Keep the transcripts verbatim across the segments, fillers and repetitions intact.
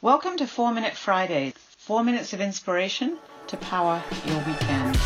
Welcome to four minute Fridays, four minutes of inspiration to power your weekend.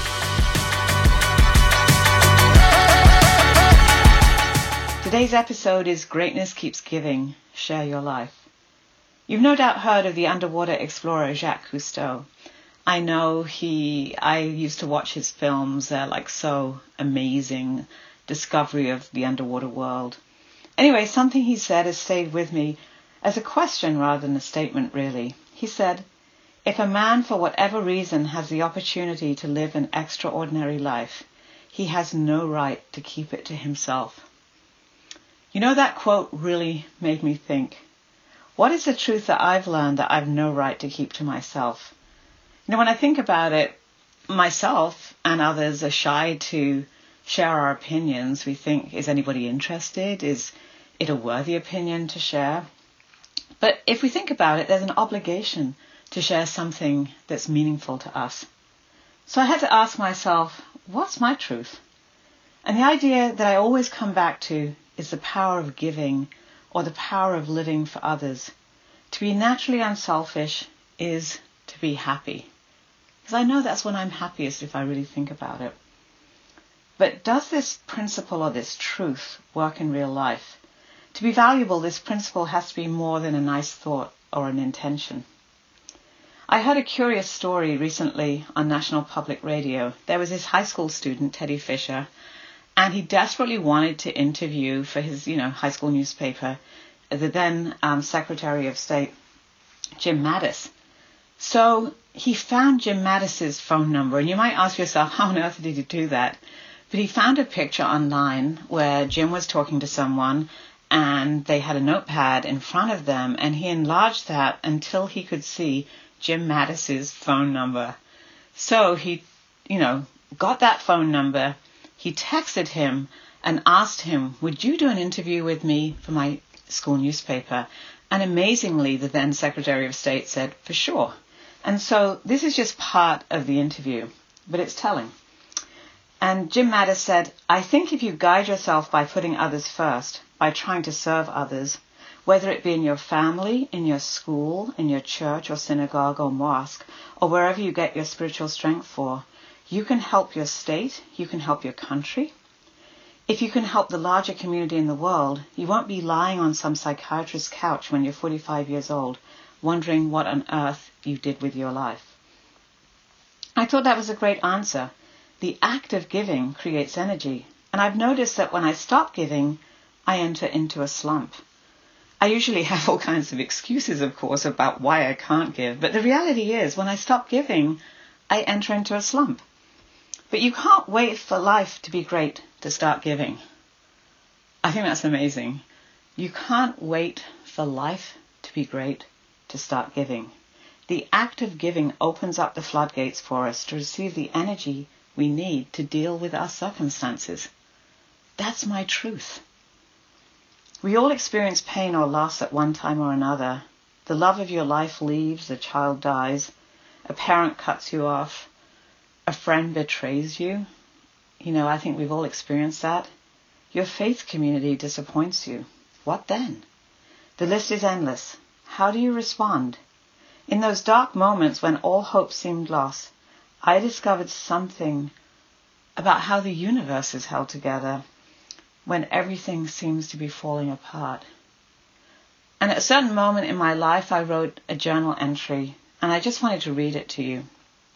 Today's episode is Greatness Keeps Giving, Share Your Life. You've no doubt heard of the underwater explorer Jacques Cousteau. I know he, I used to watch his films, they're like so amazing, discovery of the underwater world. Anyway, something he said has stayed with me as a question rather than a statement, really. He said, if a man for whatever reason has the opportunity to live an extraordinary life, he has no right to keep it to himself. You know, that quote really made me think, what is the truth that I've learned that I've no right to keep to myself? You know, when I think about it, myself and others are shy to share our opinions. We think, is anybody interested? Is it a worthy opinion to share? But if we think about it, there's an obligation to share something that's meaningful to us. So I had to ask myself, what's my truth? And the idea that I always come back to is the power of giving, or the power of living for others. To be naturally unselfish is to be happy. Because I know that's when I'm happiest if I really think about it. But does this principle or this truth work in real life? To be valuable, this principle has to be more than a nice thought or an intention. I heard a curious story recently on National Public Radio. There was this high school student, Teddy Fisher, and he desperately wanted to interview for his, you know, high school newspaper, the then um, Secretary of State, Jim Mattis. So he found Jim Mattis's phone number, and you might ask yourself, how on earth did he do that? But he found a picture online where Jim was talking to someone, and they had a notepad in front of them, and he enlarged that until he could see Jim Mattis's phone number. So he, you know, got that phone number. He texted him and asked him, would you do an interview with me for my school newspaper? And amazingly, the then Secretary of State said, for sure. And so this is just part of the interview, but it's telling. And Jim Mattis said, I think if you guide yourself by putting others first, by trying to serve others, whether it be in your family, in your school, in your church or synagogue or mosque, or wherever you get your spiritual strength for, you can help your state, you can help your country. If you can help the larger community in the world, you won't be lying on some psychiatrist's couch when you're forty-five years old, wondering what on earth you did with your life. I thought that was a great answer. The act of giving creates energy, and I've noticed that when I stop giving, I enter into a slump. I usually have all kinds of excuses, of course, about why I can't give, but the reality is when I stop giving, I enter into a slump. But you can't wait for life to be great to start giving. I think that's amazing. You can't wait for life to be great to start giving. The act of giving opens up the floodgates for us to receive the energy we need to deal with our circumstances. That's my truth. We all experience pain or loss at one time or another. The love of your life leaves, a child dies, a parent cuts you off, a friend betrays you. You know, I think we've all experienced that. Your faith community disappoints you. What then? The list is endless. How do you respond? In those dark moments when all hope seemed lost, I discovered something about how the universe is held together when everything seems to be falling apart. And at a certain moment in my life, I wrote a journal entry, and I just wanted to read it to you.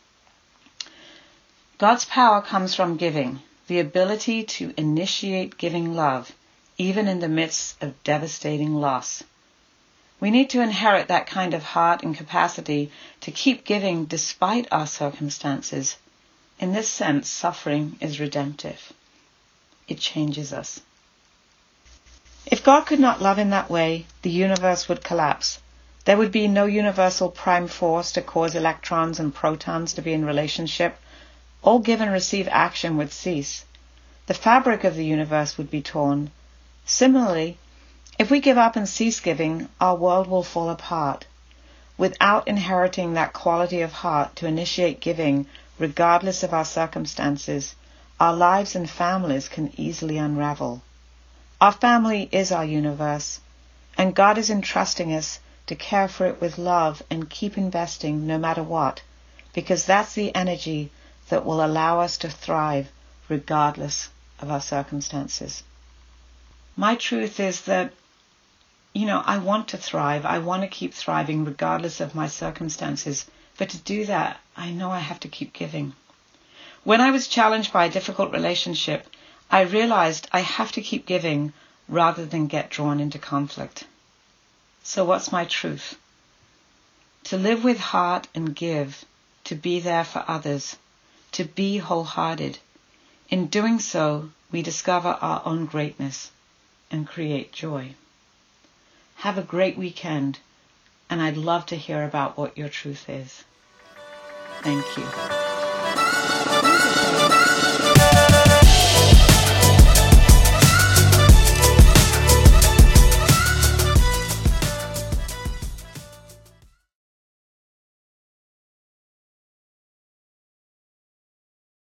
God's power comes from giving, the ability to initiate giving love, even in the midst of devastating loss. We need to inherit that kind of heart and capacity to keep giving despite our circumstances. In this sense, suffering is redemptive. It changes us. If God could not love in that way, the universe would collapse. There would be no universal prime force to cause electrons and protons to be in relationship. All give and receive action would cease. The fabric of the universe would be torn. Similarly, if we give up and cease giving, our world will fall apart. Without inheriting that quality of heart to initiate giving, regardless of our circumstances, our lives and families can easily unravel. Our family is our universe, and God is entrusting us to to care for it with love and keep investing no matter what, because that's the energy that will allow us to thrive regardless of our circumstances. My truth is that, you know, I want to thrive. I want to keep thriving regardless of my circumstances. But to do that, I know I have to keep giving. When I was challenged by a difficult relationship, I realized I have to keep giving rather than get drawn into conflict. So what's my truth? To live with heart and give, to be there for others, to be wholehearted. In doing so, we discover our own greatness and create joy. Have a great weekend, and I'd love to hear about what your truth is. Thank you.